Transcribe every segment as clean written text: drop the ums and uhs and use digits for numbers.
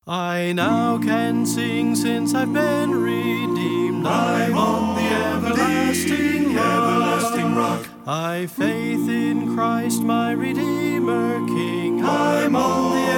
I now can sing since I've been redeemed. I'm on the everlasting rock. I've faith in Christ my Redeemer King. I'm on the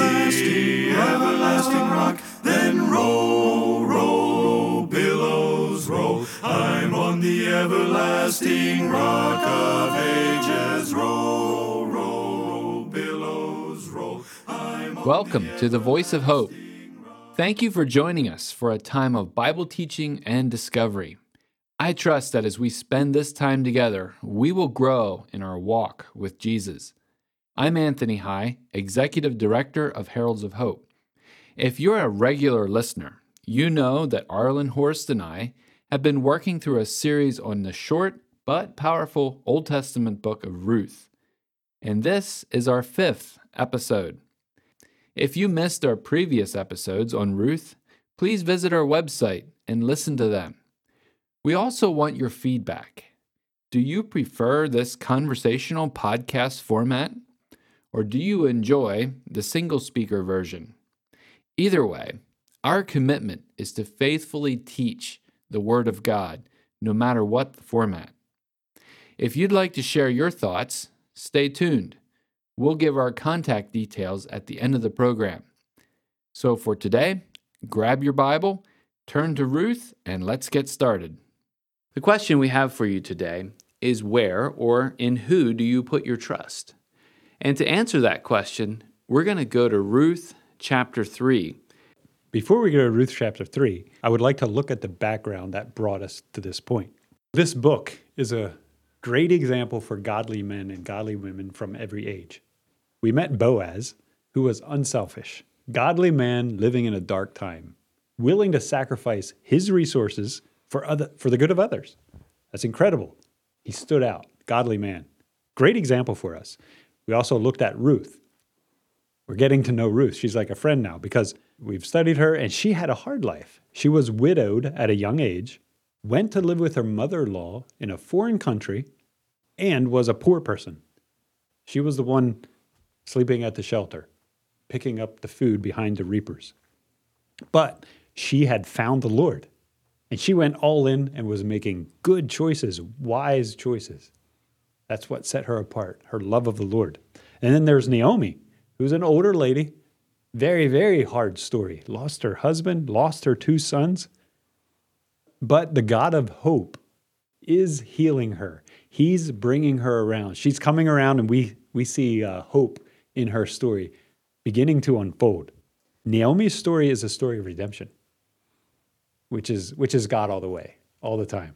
everlasting rock. Then roll, roll, billows roll. I'm on the everlasting rock of ages. Roll, roll, billows roll. Welcome to the Voice of Hope. Thank you for joining us for a time of Bible teaching and discovery. I trust that as we spend this time together, we will grow in our walk with Jesus. I'm Anthony High, Executive Director of Heralds of Hope. If you're a regular listener, you know that Arlen Horst and I have been working through a series on the short but powerful Old Testament book of Ruth. And this is our 5th episode. If you missed our previous episodes on Ruth, please visit our website and listen to them. We also want your feedback. Do you prefer this conversational podcast format, or do you enjoy the single-speaker version? Either way, our commitment is to faithfully teach the Word of God, no matter what the format. If you'd like to share your thoughts, stay tuned. We'll give our contact details at the end of the program. So for today, grab your Bible, turn to Ruth, and let's get started. The question we have for you today is where or in who do you put your trust? And to answer that question, we're going to go to Ruth chapter 3. Before we go to Ruth chapter 3, I would like to look at the background that brought us to this point. This book is a great example for godly men and godly women from every age. We met Boaz, who was unselfish, godly man living in a dark time, willing to sacrifice his resources for the good of others. That's incredible. He stood out, godly man. Great example for us. We also looked at Ruth. We're getting to know Ruth. She's like a friend now because we've studied her, and she had a hard life. She was widowed at a young age, went to live with her mother-in-law in a foreign country, and was a poor person. She was the one sleeping at the shelter, picking up the food behind the reapers. But she had found the Lord, and she went all in and was making good choices, wise choices. That's what set her apart, her love of the Lord. And then there's Naomi, who's an older lady, very, very hard story. Lost her husband, lost her 2 sons. But the God of hope is healing her. He's bringing her around. She's coming around, and we see hope in her story beginning to unfold. Naomi's story is a story of redemption, which is God all the way, all the time.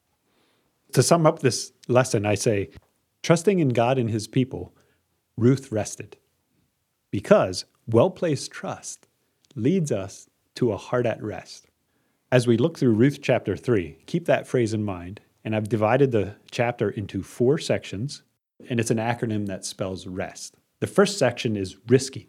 To sum up this lesson, I say, trusting in God and his people, Ruth rested, because well-placed trust leads us to a heart at rest. As we look through Ruth chapter 3, keep that phrase in mind, and I've divided the chapter into 4 sections, and it's an acronym that spells rest. The first section is risky.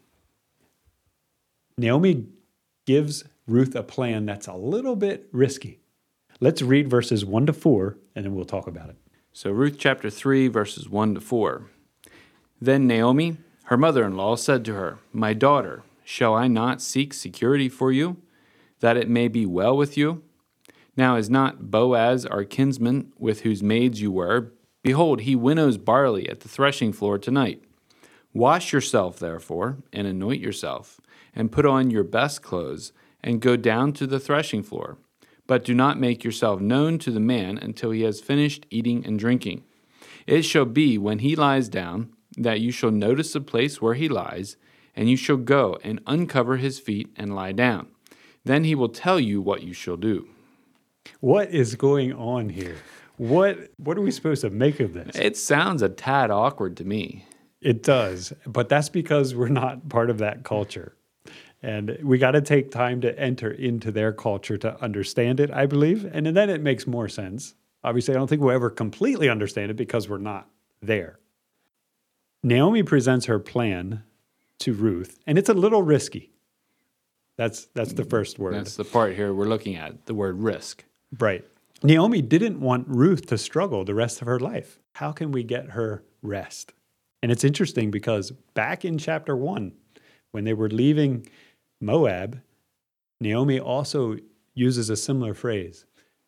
Naomi gives Ruth a plan that's a little bit risky. Let's read verses 1 to 4, and then we'll talk about it. So Ruth chapter 3, verses 1 to 4. Then Naomi, her mother-in-law, said to her, "My daughter, shall I not seek security for you, that it may be well with you? Now is not Boaz our kinsman, with whose maids you were? Behold, he winnows barley at the threshing floor tonight. Wash yourself, therefore, and anoint yourself, and put on your best clothes, and go down to the threshing floor. But do not make yourself known to the man until he has finished eating and drinking. It shall be when he lies down, that you shall notice the place where he lies, and you shall go and uncover his feet and lie down. Then he will tell you what you shall do." What is going on here? What are we supposed to make of this? It sounds a tad awkward to me. It does, but that's because we're not part of that culture. And we got to take time to enter into their culture to understand it, I believe. And then it makes more sense. Obviously, I don't think we'll ever completely understand it because we're not there. Naomi presents her plan to Ruth, and it's a little risky. That's the first word. That's the part here we're looking at, the word risk. Right. Naomi didn't want Ruth to struggle the rest of her life. How can we get her rest? And it's interesting because back in chapter 1, when they were leaving Moab, Naomi also uses a similar phrase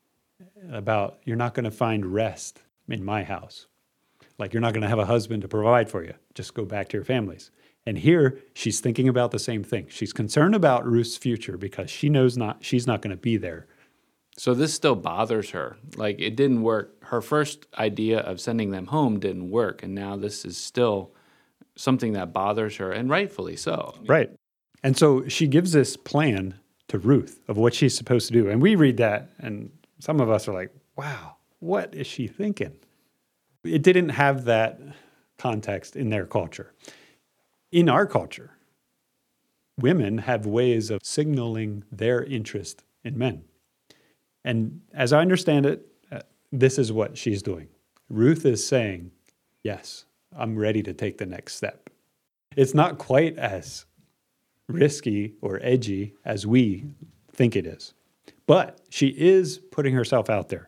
about you're not going to find rest in my house. Like you're not going to have a husband to provide for you. Just go back to your families. And here she's thinking about the same thing. She's concerned about Ruth's future because she knows she's not going to be there. So this still bothers her. Like it didn't work. Her first idea of sending them home didn't work. And now this is still something that bothers her, and rightfully so. Right. And so she gives this plan to Ruth of what she's supposed to do. And we read that, and some of us are like, wow, what is she thinking? It didn't have that context in their culture. In our culture, women have ways of signaling their interest in men. And as I understand it, this is what she's doing. Ruth is saying, yes, I'm ready to take the next step. It's not quite as risky or edgy as we think it is, but she is putting herself out there.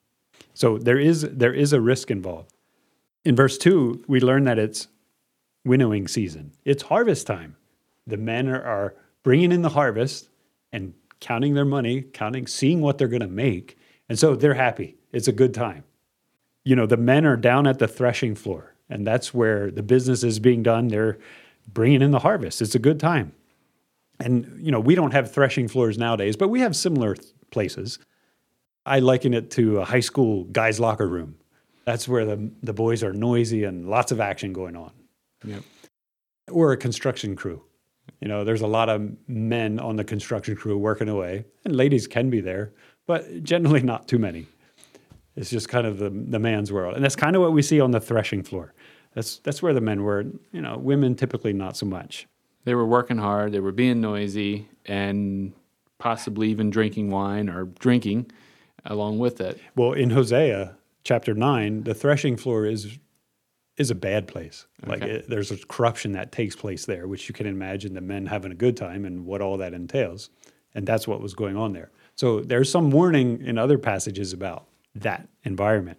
So there is a risk involved. In verse 2, we learn that it's winnowing season. It's harvest time. The men are bringing in the harvest and counting their money, seeing what they're going to make. And so they're happy. It's a good time. You know, the men are down at the threshing floor, and that's where the business is being done. They're bringing in the harvest. It's a good time. And, you know, we don't have threshing floors nowadays, but we have similar places. I liken it to a high school guy's locker room. That's where the boys are noisy and lots of action going on. Yep. Or a construction crew. You know, there's a lot of men on the construction crew working away, and ladies can be there, but generally not too many. It's just kind of the man's world. And that's kind of what we see on the threshing floor. That's where the men were. You know, women typically not so much. They were working hard, they were being noisy, and possibly even drinking wine or drinking along with it. Well, in Hosea chapter 9, the threshing floor is a bad place. Okay. Like there's a corruption that takes place there, which you can imagine the men having a good time and what all that entails. And that's what was going on there. So there's some warning in other passages about that environment.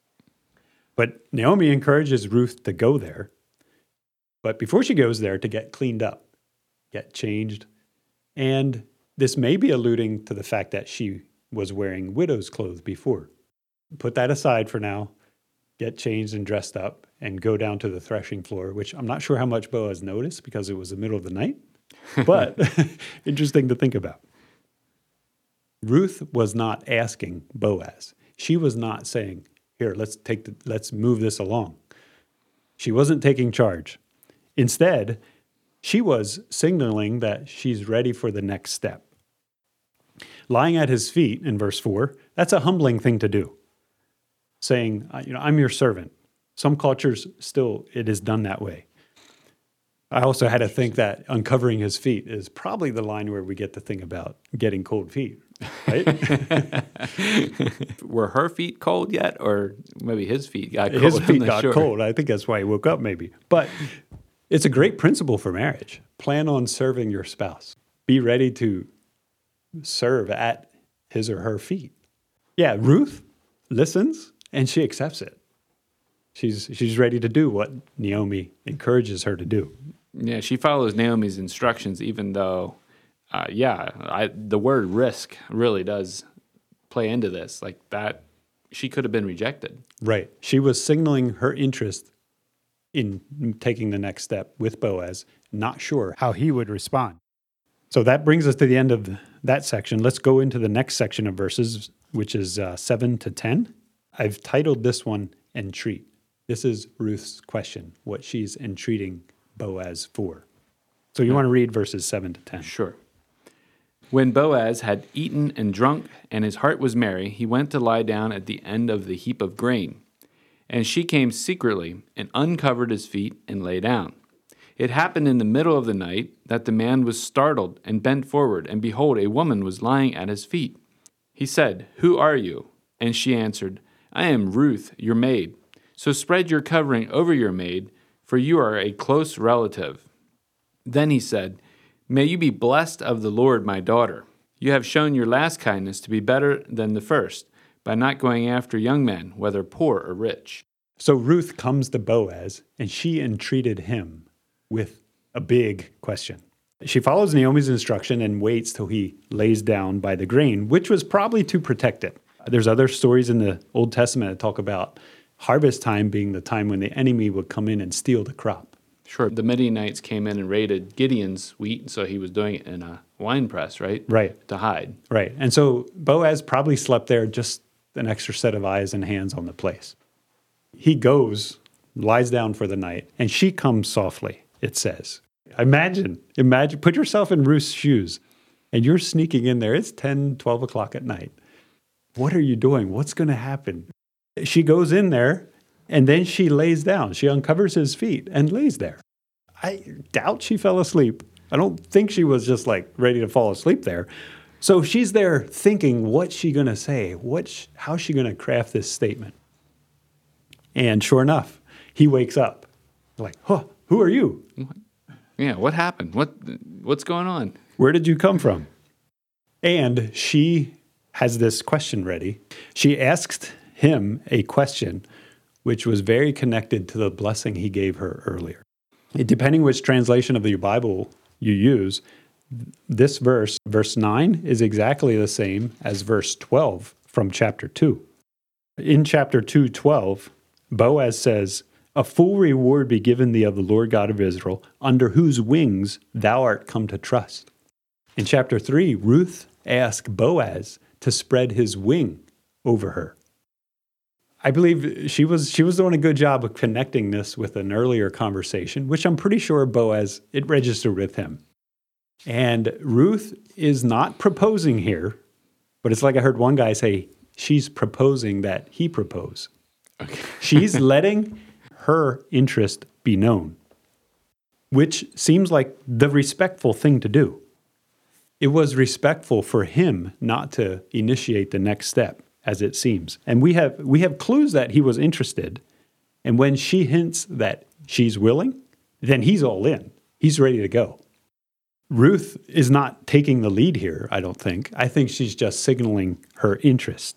But Naomi encourages Ruth to go there. But before she goes there, to get cleaned up, get changed. And this may be alluding to the fact that she was wearing widow's clothes before. Put that aside for now. Get changed and dressed up and go down to the threshing floor, which I'm not sure how much Boaz noticed because it was the middle of the night, but interesting to think about. Ruth was not asking Boaz. She was not saying, here, let's move this along. She wasn't taking charge. Instead, she was signaling that she's ready for the next step. Lying at his feet in verse 4, that's a humbling thing to do. Saying, I'm your servant. Some cultures still, it is done that way. I also had to think that uncovering his feet is probably the line where we get to think about getting cold feet, right? Were her feet cold yet? Or maybe his feet got cold? His feet got cold. I think that's why he woke up maybe. But it's a great principle for marriage. Plan on serving your spouse. Be ready to serve at his or her feet. Yeah, Ruth listens and she accepts it. She's ready to do what Naomi encourages her to do. Yeah, she follows Naomi's instructions, even though, the word risk really does play into this. Like that, she could have been rejected. Right. She was signaling her interest in taking the next step with Boaz, not sure how he would respond. So that brings us to the end of that section. Let's go into the next section of verses, which is 7 to 10. I've titled this one, Entreat. This is Ruth's question, what she's entreating Boaz for. So you want to read verses 7 to 10? Sure. When Boaz had eaten and drunk, and his heart was merry, he went to lie down at the end of the heap of grain. And she came secretly and uncovered his feet and lay down. It happened in the middle of the night that the man was startled and bent forward, and behold, a woman was lying at his feet. He said, "Who are you?" And she answered, "I am Ruth, your maid. So spread your covering over your maid, for you are a close relative." Then he said, "May you be blessed of the Lord, my daughter. You have shown your last kindness to be better than the first, by not going after young men, whether poor or rich." So Ruth comes to Boaz, and she entreated him with a big question. She follows Naomi's instruction and waits till he lays down by the grain, which was probably to protect it. There's other stories in the Old Testament that talk about harvest time being the time when the enemy would come in and steal the crop. Sure. The Midianites came in and raided Gideon's wheat, so he was doing it in a wine press, right? Right. To hide. Right. And so Boaz probably slept there, just an extra set of eyes and hands on the place. He goes, lies down for the night, and she comes softly, it says. Imagine, put yourself in Ruth's shoes, and you're sneaking in there. It's 10, 12 o'clock at night. What are you doing? What's going to happen? She goes in there, and then she lays down. She uncovers his feet and lays there. I doubt she fell asleep. I don't think she was just like ready to fall asleep there. So she's there thinking, what's she going to say? How's she going to craft this statement? And sure enough, he wakes up like, huh, who are you? Yeah, what happened? What's going on? Where did you come from? And she has this question ready. She asked him a question which was very connected to the blessing he gave her earlier. Depending which translation of the Bible you use, this verse 9, is exactly the same as verse 12 from chapter 2. In chapter 2:12, Boaz says, "A full reward be given thee of the Lord God of Israel, under whose wings thou art come to trust." In chapter 3, Ruth asked Boaz to spread his wing over her. I believe she was doing a good job of connecting this with an earlier conversation, which I'm pretty sure Boaz, it registered with him. And Ruth is not proposing here, but it's like I heard one guy say, she's proposing that he propose. Okay. She's letting her interest be known, which seems like the respectful thing to do. It was respectful for him not to initiate the next step, as it seems. And we have clues that he was interested. And when she hints that she's willing, then he's all in. He's ready to go. Ruth is not taking the lead here, I don't think. I think she's just signaling her interest.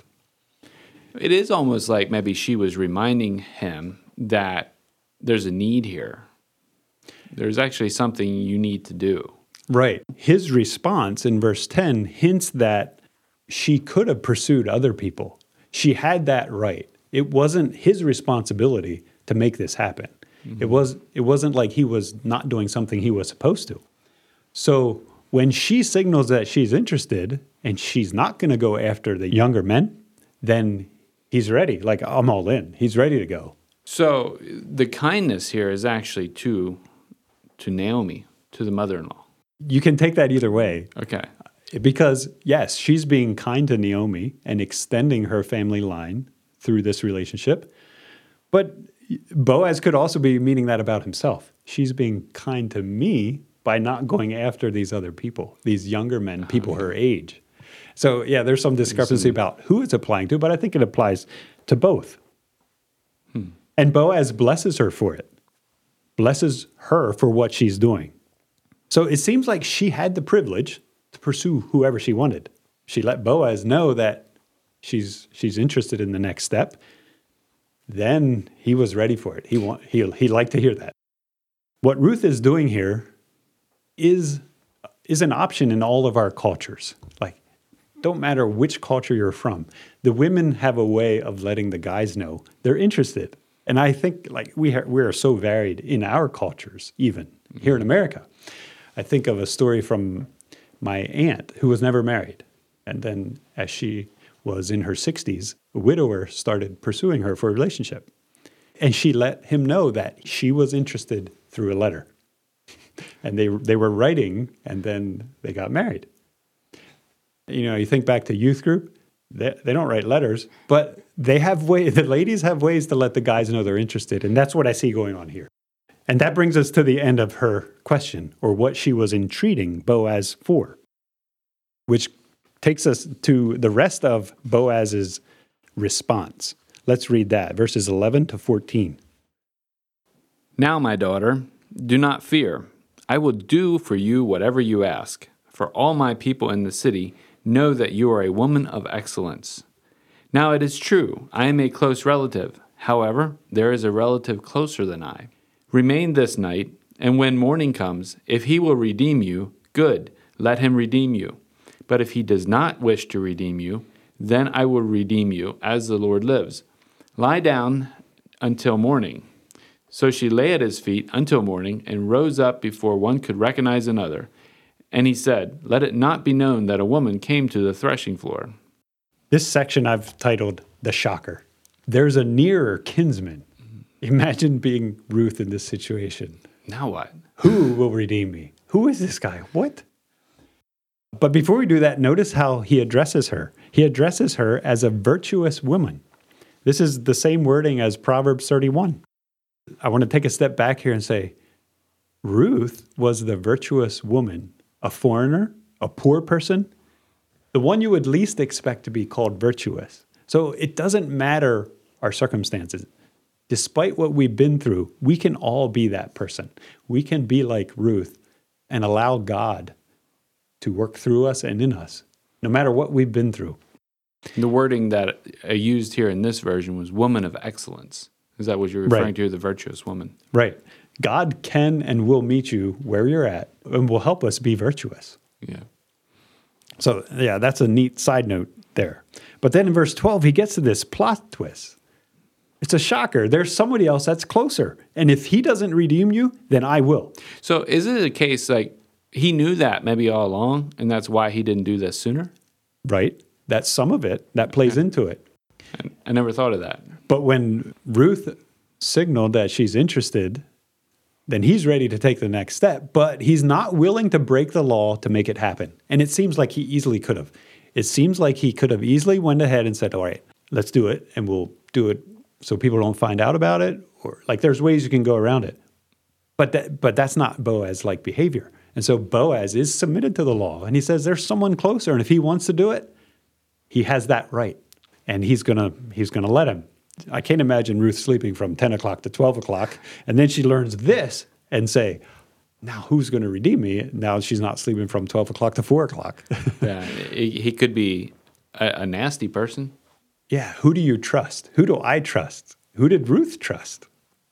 It is almost like maybe she was reminding him that there's a need here. There's actually something you need to do. Right. His response in verse 10 hints that she could have pursued other people. She had that right. It wasn't his responsibility to make this happen. Mm-hmm. It wasn't like he was not doing something he was supposed to. So when she signals that she's interested and she's not going to go after the younger men, then he's ready. Like, I'm all in. He's ready to go. So the kindness here is actually to Naomi, to the mother-in-law. You can take that either way. Okay. Because, yes, she's being kind to Naomi and extending her family line through this relationship. But Boaz could also be meaning that about himself. She's being kind to me by not going after these other people, these younger men, people her age. So, yeah, there's some discrepancy about who it's applying to, but I think it applies to both. And Boaz blesses her for it, blesses her for what she's doing. So it seems like she had the privilege to pursue whoever she wanted. She let Boaz know that she's interested in the next step. Then he was ready for it. He liked to hear that. What Ruth is doing here is an option in all of our cultures. Like, don't matter which culture you're from. The women have a way of letting the guys know they're interested. And I think like we are so varied in our cultures, even here in America. I think of a story from my aunt who was never married. And then as she was in her 60s, a widower started pursuing her for a relationship. And she let him know that she was interested through a letter. And they were writing, and then they got married. You know, you think back to youth group, they don't write letters, but they have the ladies have ways to let the guys know they're interested. And that's what I see going on here. And that brings us to the end of her question, or what she was entreating Boaz for, which takes us to the rest of Boaz's response. Let's read that, verses 11 to 14. Now, my daughter, do not fear. I will do for you whatever you ask, for all my people in the city know that you are a woman of excellence. Now it is true, I am a close relative. However, there is a relative closer than I. Remain this night, And when morning comes, if he will redeem you, good, let him redeem you. But if he does not wish to redeem you, then I will redeem you, as the Lord lives. Lie down until morning. So she lay at his feet until morning and rose up before one could recognize another. And he said, let it not be known that a woman came to the threshing floor. This section I've titled The Shocker. There's a nearer kinsman. Imagine being Ruth in this situation. Now what? Who will redeem me? Who is this guy? What? But before we do that, notice how he addresses her. He addresses her as a virtuous woman. This is the same wording as Proverbs 31. I want to take a step back here and say, Ruth was the virtuous woman, a foreigner, a poor person, the one you would least expect to be called virtuous. So it doesn't matter our circumstances. Despite what we've been through, we can all be that person. We can be like Ruth and allow God to work through us and in us, no matter what we've been through. The wording that I used here in this version was woman of excellence. Is that what you're referring to, the virtuous woman? Right. God can and will meet you where you're at and will help us be virtuous. Yeah. So, yeah, that's a neat side note there. But then in verse 12, he gets to this plot twist. It's a shocker. There's somebody else that's closer. And if he doesn't redeem you, then I will. So is it a case like he knew that maybe all along, and that's why he didn't do this sooner? Right. That's some of it. That plays into it. I never thought of that. But when Ruth signaled that she's interested, then he's ready to take the next step. But he's not willing to break the law to make it happen. And it seems like he easily could have. It seems like he could have easily went ahead and said, all right, let's do it. And we'll do it so people don't find out about it. Or like there's ways you can go around it. But that's not Boaz-like behavior. And so Boaz is submitted to the law. And he says there's someone closer. And if he wants to do it, he has that right. And he's gonna let him. I can't imagine Ruth sleeping from 10 o'clock to 12 o'clock. And then she learns this and say, now who's going to redeem me? Now she's not sleeping from 12 o'clock to 4 o'clock. Yeah, he could be a nasty person. Yeah, who do you trust? Who do I trust? Who did Ruth trust?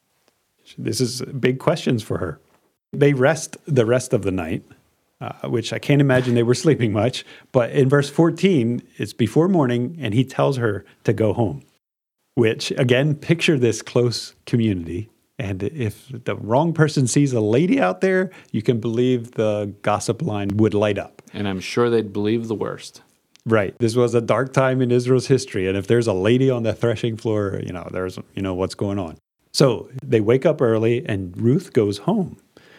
This is big questions for her. They rest the rest of the night, which I can't imagine they were sleeping much. But in verse 14, it's before morning, and he tells her to go home, which, again, picture this close community. And if the wrong person sees a lady out there, you can believe the gossip line would light up. And I'm sure they'd believe the worst. Right. This was a dark time in Israel's history. And if there's a lady on the threshing floor, there's what's going on. So they wake up early and Ruth goes home.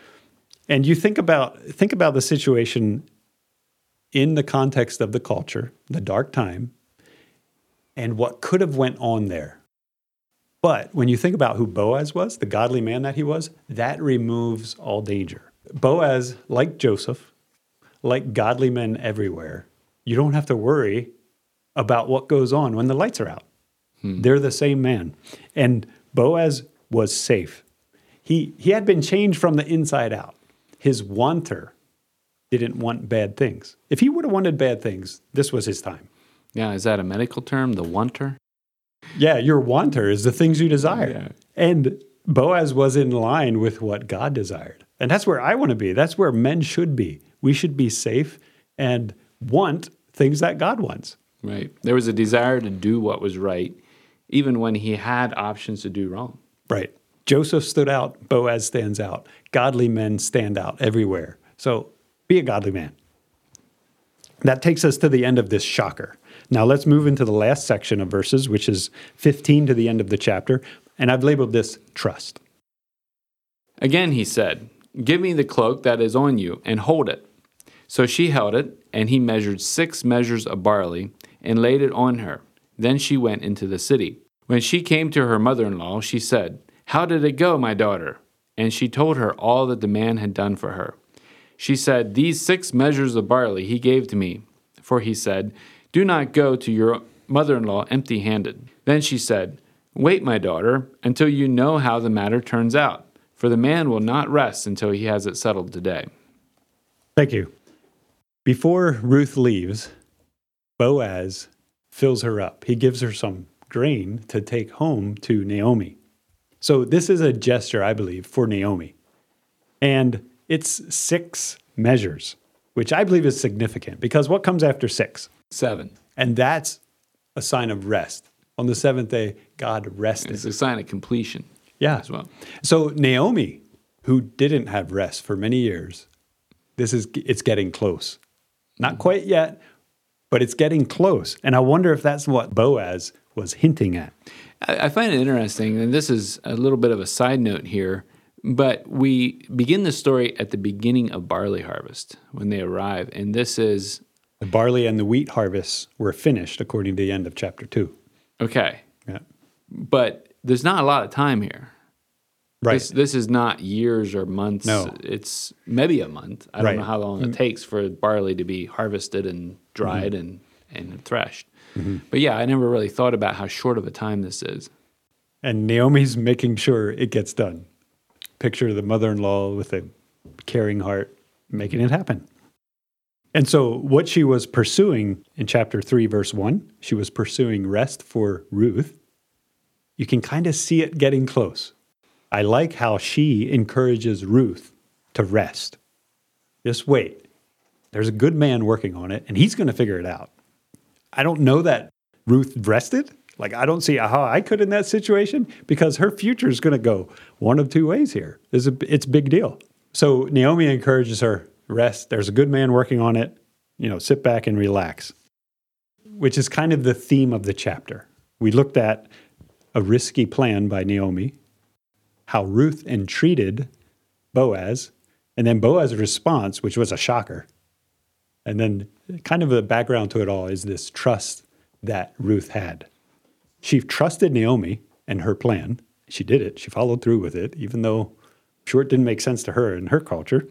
And you think about the situation in the context of the culture, the dark time, and what could have went on there. But when you think about who Boaz was, the godly man that he was, that removes all danger. Boaz, like Joseph, like godly men everywhere, you don't have to worry about what goes on when the lights are out. They're the same man. And Boaz was safe. He had been changed from the inside out. His wanter didn't want bad things. If he would have wanted bad things, this was his time. Yeah, is that a medical term, the wanter? Yeah, your wanter is the things you desire. Yeah. And Boaz was in line with what God desired. And that's where I want to be. That's where men should be. We should be safe and want things that God wants. Right. There was a desire to do what was right, even when he had options to do wrong. Right. Joseph stood out. Boaz stands out. Godly men stand out everywhere. So be a godly man. That takes us to the end of this shocker. Now let's move into the last section of verses, which is 15 to the end of the chapter. And I've labeled this trust. Again, he said, give me the cloak that is on you and hold it. So she held it, and he measured 6 measures of barley and laid it on her. Then she went into the city. When she came to her mother-in-law, she said, how did it go, my daughter? And she told her all that the man had done for her. She said, these 6 measures of barley he gave to me. For he said, do not go to your mother-in-law empty-handed. Then she said, wait, my daughter, until you know how the matter turns out. For the man will not rest until he has it settled today. Thank you. Before Ruth leaves, Boaz fills her up. He gives her some grain to take home to Naomi. So this is a gesture, I believe, for Naomi. And it's 6 measures, which I believe is significant because what comes after 6? 7. And that's a sign of rest. On the 7th day, God rested. It's a sign of completion as well. So Naomi, who didn't have rest for many years, it's getting close. Not quite yet, but it's getting close. And I wonder if that's what Boaz was hinting at. I find it interesting, and this is a little bit of a side note here, but we begin the story at the beginning of barley harvest when they arrive. And this is... The barley and the wheat harvests were finished according to the end of chapter 2. Okay. Yeah. But there's not a lot of time here. Right. This is not years or months. No. It's maybe a month. I don't know how long it takes for barley to be harvested and dried and threshed. Mm-hmm. But yeah, I never really thought about how short of a time this is. And Naomi's making sure it gets done. Picture the mother-in-law with a caring heart making it happen. And so what she was pursuing in chapter 3, verse 1, she was pursuing rest for Ruth. You can kind of see it getting close. I like how she encourages Ruth to rest. Just wait. There's a good man working on it, and he's going to figure it out. I don't know that Ruth rested. Like, I don't see how I could in that situation because her future is going to go one of 2 ways here. It's a big deal. So Naomi encourages her, rest. There's a good man working on it. Sit back and relax, which is kind of the theme of the chapter. We looked at a risky plan by Naomi, how Ruth entreated Boaz, and then Boaz's response, which was a shocker. And then kind of the background to it all is this trust that Ruth had. She trusted Naomi and her plan. She did it. She followed through with it, even though I'm sure it didn't make sense to her in her culture.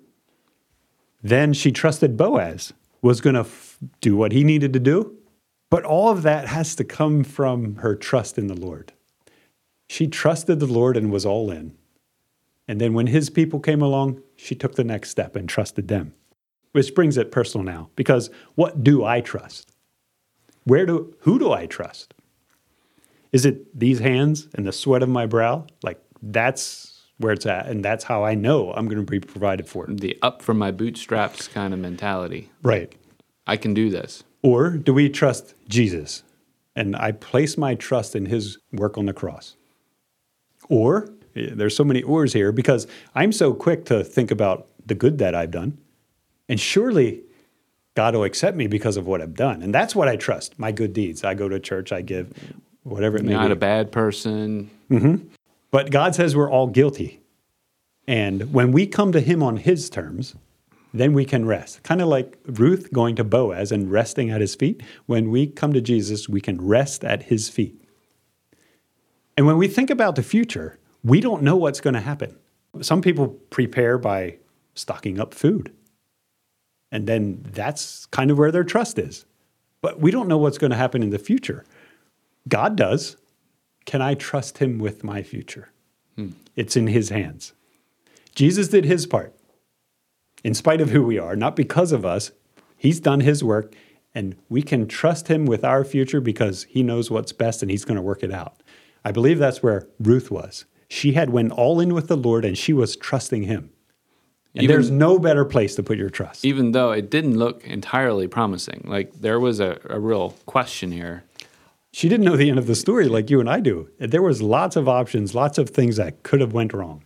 Then she trusted Boaz was going to do what he needed to do. But all of that has to come from her trust in the Lord. She trusted the Lord and was all in. And then when his people came along, she took the next step and trusted them. Which brings it personal now, because what do I trust? Who do I trust? Is it these hands and the sweat of my brow? Like, that's where it's at, and that's how I know I'm going to be provided for. The up from my bootstraps kind of mentality. Right. I can do this. Or do we trust Jesus? And I place my trust in his work on the cross. Or, there's so many ors here, because I'm so quick to think about the good that I've done. And surely God will accept me because of what I've done. And that's what I trust, my good deeds. I go to church, I give, whatever it may be. Not a bad person. Mm-hmm. But God says we're all guilty. And when we come to him on his terms, then we can rest. Kind of like Ruth going to Boaz and resting at his feet. When we come to Jesus, we can rest at his feet. And when we think about the future, we don't know what's going to happen. Some people prepare by stocking up food. And then that's kind of where their trust is. But we don't know what's going to happen in the future. God does. Can I trust him with my future? It's in his hands. Jesus did his part. In spite of who we are, not because of us, he's done his work, and we can trust him with our future because he knows what's best and he's going to work it out. I believe that's where Ruth was. She had went all in with the Lord and she was trusting him. And there's no better place to put your trust. Even though it didn't look entirely promising. Like, there was a real question here. She didn't know the end of the story like you and I do. There was lots of options, lots of things that could have went wrong.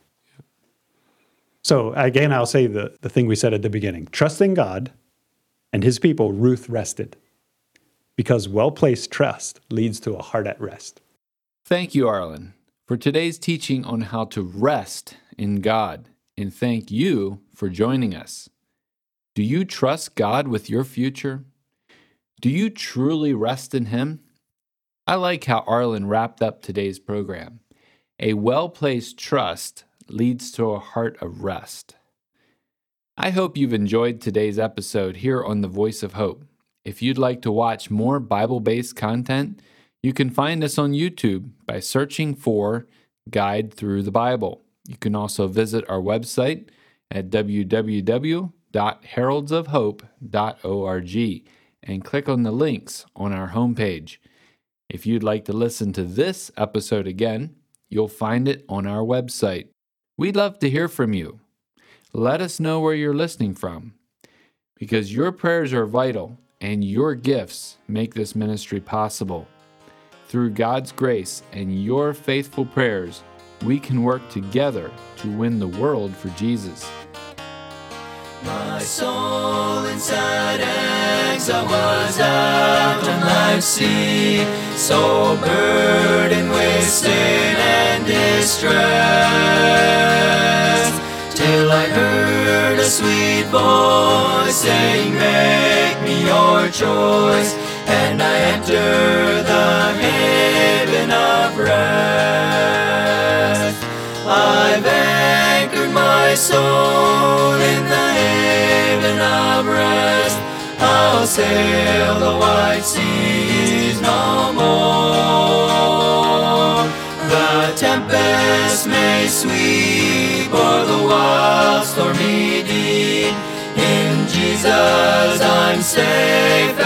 So again, I'll say the thing we said at the beginning. Trusting God and his people, Ruth rested. Because well-placed trust leads to a heart at rest. Thank you, Arlen, for today's teaching on how to rest in God. And thank you for joining us. Do you trust God with your future? Do you truly rest in him? I like how Arlen wrapped up today's program. A well-placed trust leads to a heart of rest. I hope you've enjoyed today's episode here on The Voice of Hope. If you'd like to watch more Bible-based content, you can find us on YouTube by searching for Guide Through the Bible. You can also visit our website at www.heraldsofhope.org and click on the links on our homepage. If you'd like to listen to this episode again, you'll find it on our website. We'd love to hear from you. let us know where you're listening from, because your prayers are vital and your gifts make this ministry possible. Through God's grace and your faithful prayers, we can work together to win the world for Jesus. My soul in sad exile was out on life's sea, so burdened with sin and distress, till I heard a sweet voice saying, make me your choice, and I entered the haven of rest. I've anchored my soul in the haven of rest. I'll sail the wide seas no more. The tempest may sweep o'er the wild stormy deep. In Jesus I'm safe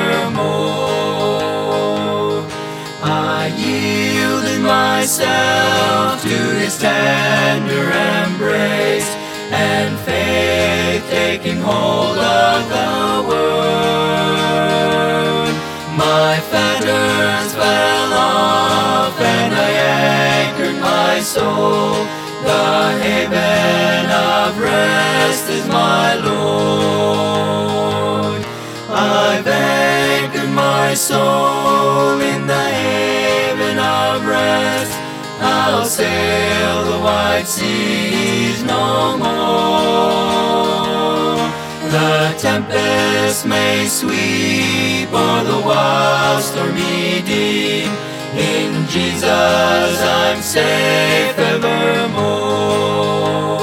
evermore. I yielded myself to His tender embrace, and faith taking hold of the Word, my fetters fell off, and I anchored my soul. The haven of rest is my Lord. I've anchored my soul in the haven of rest. I'll sail the wide seas no more. The tempest may sweep o'er the wild stormy deep. In Jesus I'm safe evermore.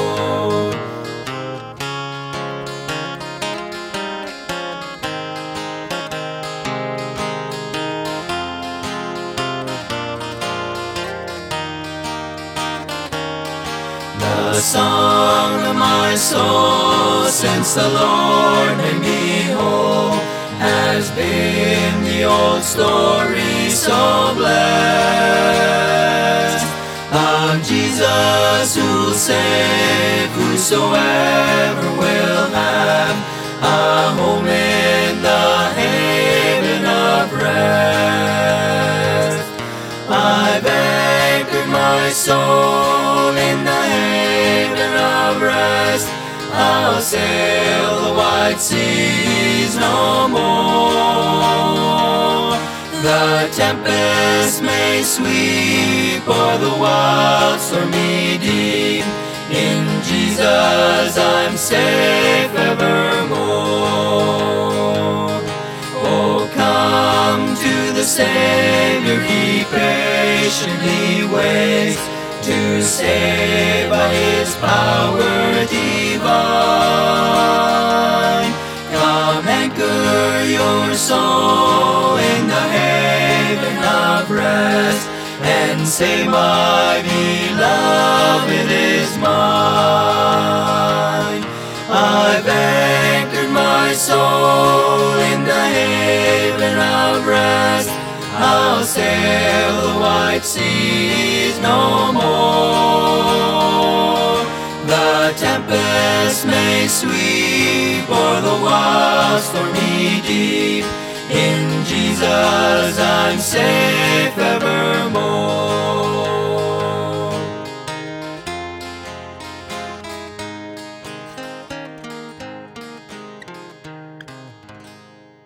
The song of my soul since the Lord made me whole has been the old story so blessed, of Jesus who'll save whosoever will have a home in the haven of rest. I've anchored my soul in the haven of rest. I'll sail the wide seas no more. The tempest may sweep o'er the wild stormy deep. In Jesus I'm safe evermore. Oh, come to the Savior, He patiently waits to save by His power divine. Come anchor your soul in the haven of rest, and say, my beloved is mine. I've anchored my soul in the haven of rest. I'll sail the wide seas no more. The tempest may sweep o'er the wild stormy deep. In Jesus I'm safe evermore.